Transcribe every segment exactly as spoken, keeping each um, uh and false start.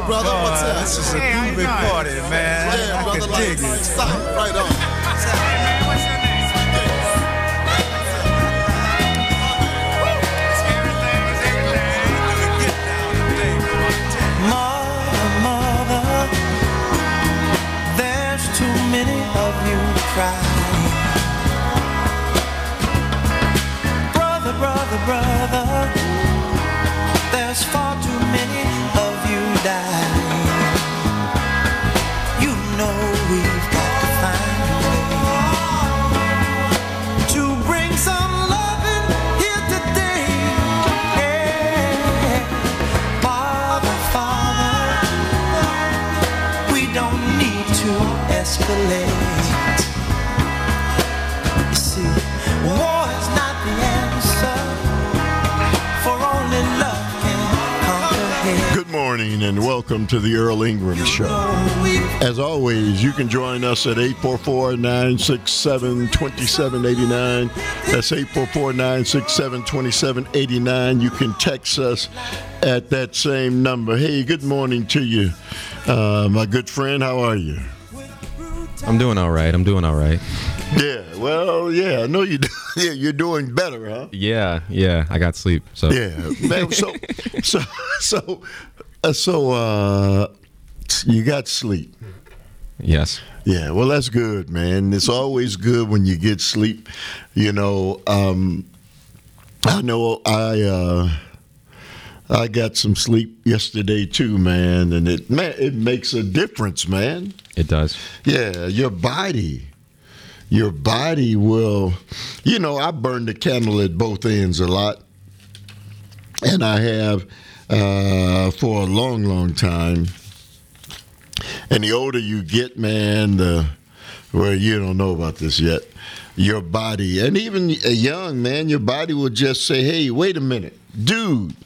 brother. Boy, What's up? this is a Hey, how you groovy doing? party, man. Yeah, I brother. can Like, dig it. stop. Right on. Hey, man, what's your name? It's everything, it's everything. Get down today, boy. Mother, mother, there's too many of you crying. Brother, brother, brother, there's far too many of you dying. You know we've got to find a way to bring some loving here today. Yeah. Father, Father, we don't need to escalate. You see, war is not the answer, for only love can conquer hate. Good morning and welcome to the Earl Ingram Show. As always, you can join us at eight four four, nine six seven, two seven eight nine. That's eight four four, nine six seven, two seven eight nine. You can text us at that same number. Hey, good morning to you, uh, my good friend. How are you? I'm doing all right. I'm doing all right. Yeah, well, yeah, I know you. Yeah, you're doing better, huh? Yeah, yeah. I got sleep. So Yeah, man. So, so, so, uh, so, uh, you got sleep. yes. Yeah, well, that's good, man. It's always good when you get sleep. You know, um, I know I uh, I got some sleep yesterday too, man, and it man, it makes a difference, man. It does. Yeah, your body, your body will. You know, I burn the candle at both ends a lot, and I have uh, for a long, long time. And the older you get, man, the well, you don't know about this yet. Your body, and even a young man, your body will just say, "Hey, wait a minute, dude."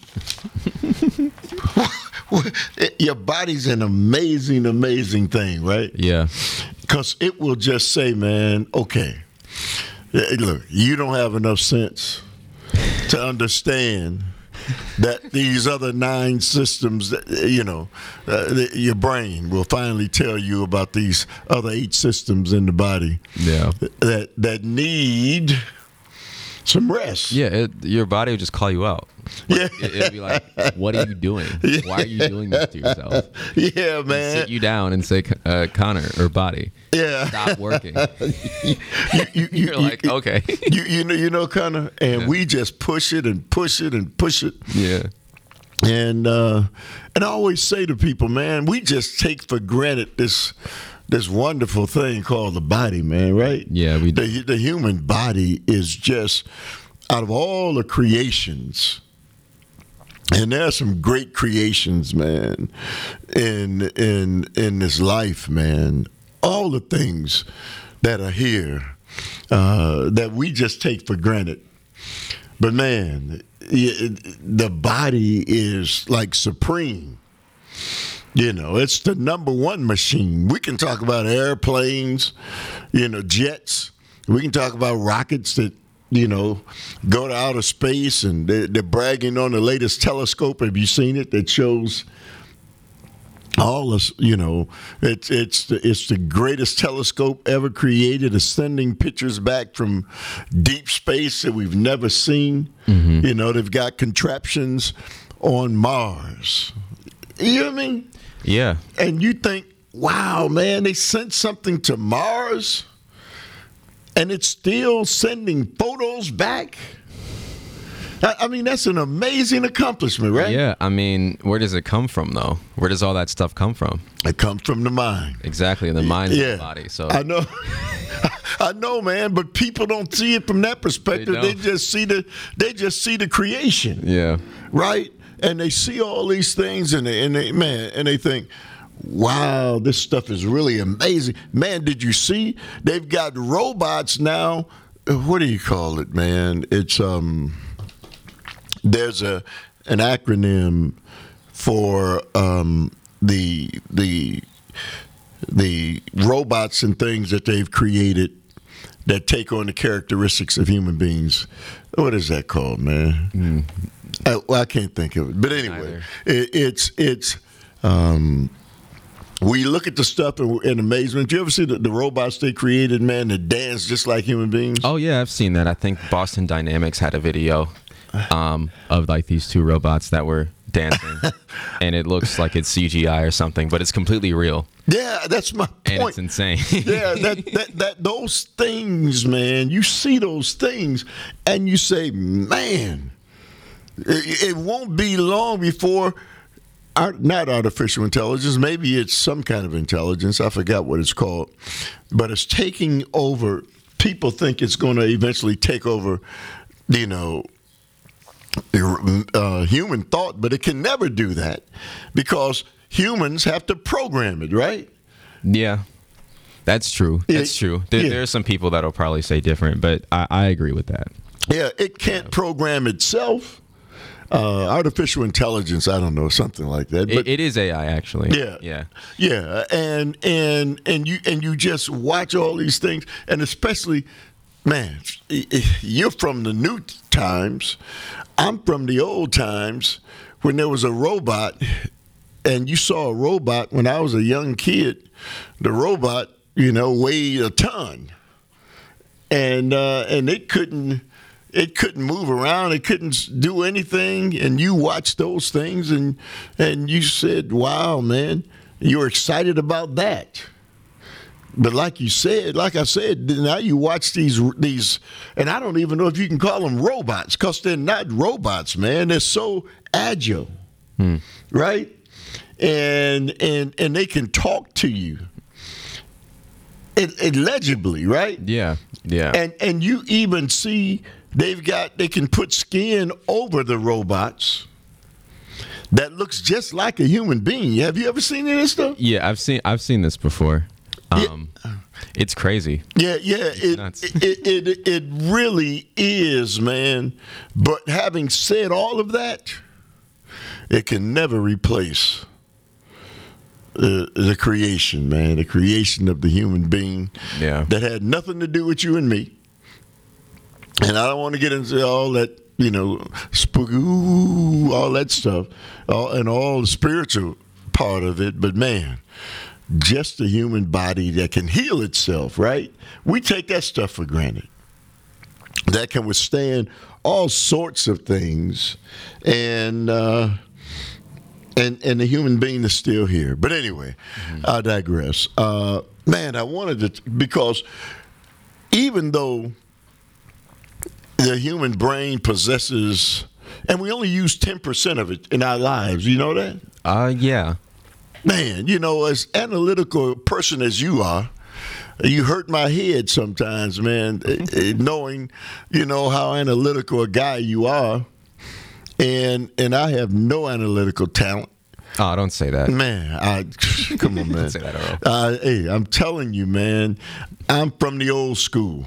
Your body's an amazing, amazing thing, right? Yeah. Because it will just say, "Man, okay, look, you don't have enough sense to understand." That these other nine systems, you know, uh, the, your brain will finally tell you about these other eight systems in the body Yeah. that that need some rest. Yeah. It, your body would just call you out. Yeah. It, it'd be like, "What are you doing? Why are you doing this to yourself?" Yeah, Sit man. you down and say, uh, "Connor or body, Yeah. stop working." you, you, you, You're like, you, okay. You, you know, you know, Connor, and Yeah. we just push it and push it and push it. Yeah. And uh, and I always say to people, man, we just take for granted this this wonderful thing called the body, man, right? Yeah, we do. The, the human body is just, out of all the creations, and there are some great creations, man, in in in this life, man. All the things that are here uh, that we just take for granted. But man, it, the body is like supreme. You know, it's the number one machine. We can talk about airplanes, you know, jets. We can talk about rockets that, you know, go to outer space, and they're, they're bragging on the latest telescope. Have you seen it? That shows all this, you know, it's it's the, it's the greatest telescope ever created, is sending pictures back from deep space that we've never seen. Mm-hmm. You know, they've got contraptions on Mars. You know what I mean? Yeah. And you think, wow, man, they sent something to Mars, and it's still sending photos back. I I mean, that's an amazing accomplishment, right? Yeah. I mean, where does it come from, though? Where does all that stuff come from? It comes from the mind. Exactly, the mind Yeah. and the body. So I know, I know, man. But people don't see it from that perspective. They They, don't. just see the, they just see the creation, yeah. right? And they see all these things, and they, and they, man, and they think, wow, this stuff is really amazing, man. Did you see? They've got robots now. uh, What do you call it, man? It's um. There's a an acronym for um, the the the robots and things that they've created that take on the characteristics of human beings. What is that called, man? Mm. I, well, I can't think of it. But anyway, Neither. it, it's it's Um, we look at the stuff in, in amazement. Do you ever see the, the robots they created, man, that dance just like human beings? Oh yeah, I've seen that. I think Boston Dynamics had a video um, of like these two robots that were dancing, and it looks like it's C G I or something, but it's completely real. Yeah, that's my point. And it's insane. yeah, that, that that those things, man. You see those things, and you say, man, it, it won't be long before. Art, not artificial intelligence, maybe it's some kind of intelligence. I forgot what it's called, but it's taking over. People think it's going to eventually take over, you know, uh, human thought, but it can never do that because humans have to program it, right? Yeah, that's true. That's It- true. There, yeah. there are some people that'll probably say different, but I, I agree with that. Yeah, it can't program itself. Uh, artificial intelligence, I don't know, something like that. It, it is A I actually. Yeah, Yeah. yeah, and and and you and you just watch all these things, and especially, man, you're from the new times. I'm from the old times when there was a robot, and you saw a robot when I was a young kid. The robot, you know, weighed a ton, and uh, and it couldn't. It couldn't move around. It couldn't do anything. And you watched those things, and and you said, "Wow, man, you were excited about that." But like you said, like I said, now you watch these these, and I don't even know if you can call them robots because they're not robots, man. They're so agile, right? And and and they can talk to you, it, legibly, right? Yeah. Yeah. And and you even see they've got they can put skin over the robots that looks just like a human being. Have you ever seen any of this stuff? yeah, I've seen I've seen this before. Yeah. Um, it's crazy. Yeah, yeah, it, nuts. it, it it it really is, man. But having said all of that, it can never replace uh, the creation, man. The creation of the human being Yeah. that had nothing to do with you and me. And I don't want to get into all that, you know, spooky, ooh, all that stuff, all, and all the spiritual part of it. But man, just a human body that can heal itself, right? We take that stuff for granted. That can withstand all sorts of things, and uh, and and the human being is still here. But anyway, mm-hmm. I digress. Uh, man, I wanted to because even though the human brain possesses, and we only use ten percent of it in our lives. You know that? Uh, yeah. Man, you know, as analytical a person as you are, you hurt my head sometimes, man, knowing, you know, how analytical a guy you are. And and I have no analytical talent. Oh, don't say that. Man, I come on, man. Don't say that, Earl. Uh, hey, I'm telling you, man, I'm from the old school.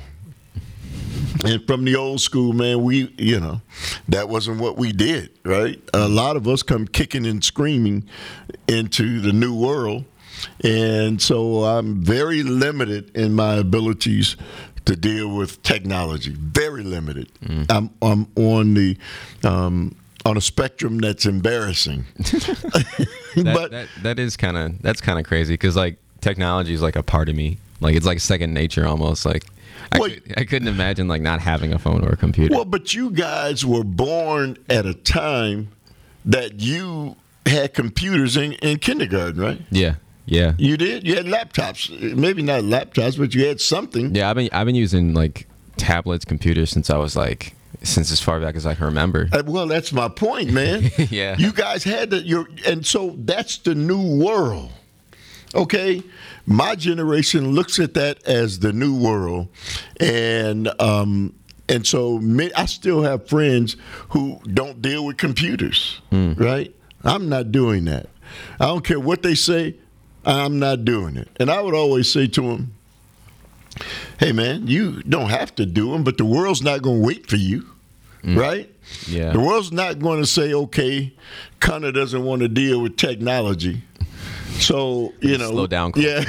And from the old school, man, we, you know, that wasn't what we did, right? A lot of us come kicking and screaming into the new world. And so I'm very limited in my abilities to deal with technology. Very limited. Mm. I'm, I'm on the um, on a spectrum that's embarrassing. that, but that that is kind of that's kind of crazy because like technology is like a part of me. Like it's like second nature almost. Like I, Well, could, I couldn't imagine like not having a phone or a computer. Well, but you guys were born at a time that you had computers in, in kindergarten, right? yeah, yeah, You did? You had laptops. Maybe not laptops, but you had something. yeah. I've been I've been using like tablets, computers since I was like since as far back as I can remember. Uh, Well, that's my point, man. Yeah. You guys had that. Your and so that's the new world. Okay, my generation looks at that as the new world, and um, and so me, I still have friends who don't deal with computers. Mm. Right? I'm not doing that. I don't care what they say. I'm not doing it. And I would always say to them, "Hey, man, you don't have to do them, but the world's not going to wait for you." Right? Yeah. The world's not going to say, okay, Connor doesn't want to deal with technology. So, you know. Slow down. Yeah.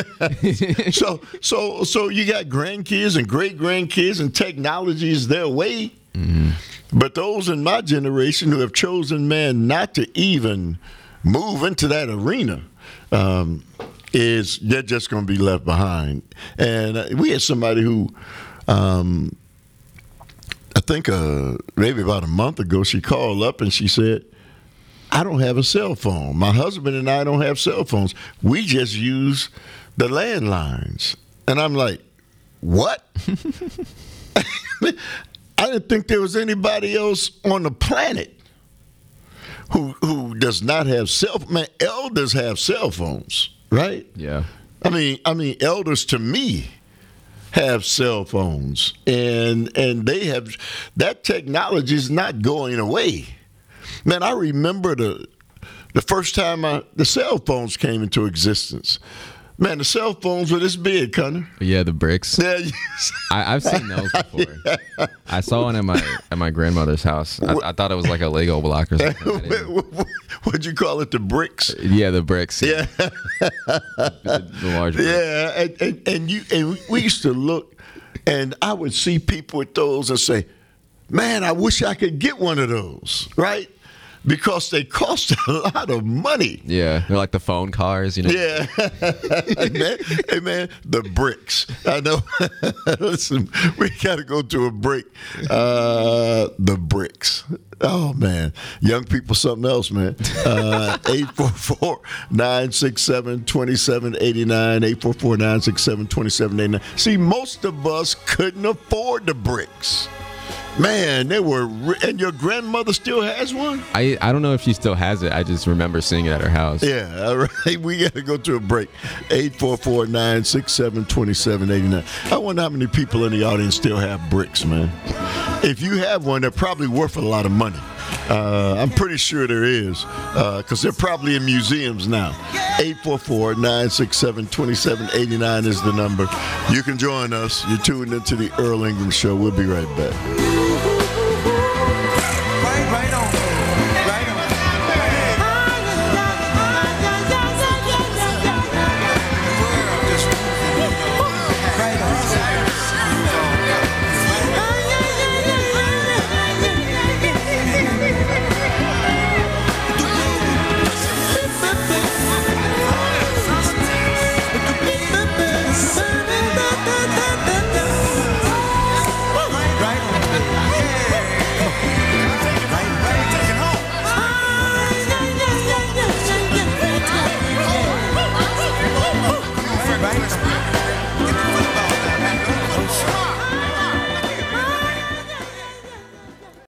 so, so, so you got grandkids and great grandkids, and technology is their way. Mm-hmm. But those in my generation who have chosen, man, not to even move into that arena, um, is they're just going to be left behind. And uh, we had somebody who, um, I think uh, maybe about a month ago, she called up and she said, I don't have a cell phone. My husband and I don't have cell phones. We just use the landlines. And I'm like, what? I didn't think there was anybody else on the planet who who does not have cell phones. Man, elders have cell phones, right? Yeah. I mean, I mean, elders to me have cell phones, and and they have that technology is not going away. Man, I remember the the first time I, the cell phones came into existence. Man, the cell phones were this big, Connor. Yeah, the bricks. Yeah, you- I, I've seen those before. I saw one at my at my grandmother's house. I, I thought it was like a Lego block or something. I didn't- What'd you call it? The bricks? yeah, the bricks. Yeah, The, the large bricks. yeah. And, and and you and we used to look, and I would see people with those and say, "Man, I wish I could get one of those." Right? Because they cost a lot of money. Yeah, they're like the phone cars, you know. Yeah. Hey, man, hey, man, the bricks. I know. Listen, we got to go to a break. Uh, the bricks. Oh, man. Young people, something else, man. Uh, eight four four, nine six seven, two seven eight nine, eight four four, nine six seven, two seven eight nine. See, most of us couldn't afford the bricks. Man, they were, ri- and your grandmother still has one? I, I don't know if she still has it. I just remember seeing it at her house. Yeah, all right. We got to go to a break. eight four four, nine six seven, two seven eight nine. I wonder how many people in the audience still have bricks, man. If you have one, they're probably worth a lot of money. Uh, I'm pretty sure there is, because they're probably in museums now. eight four four, nine six seven, two seven eight nine is the number. You can join us. You're tuned into the Earl Ingram Show. We'll be right back.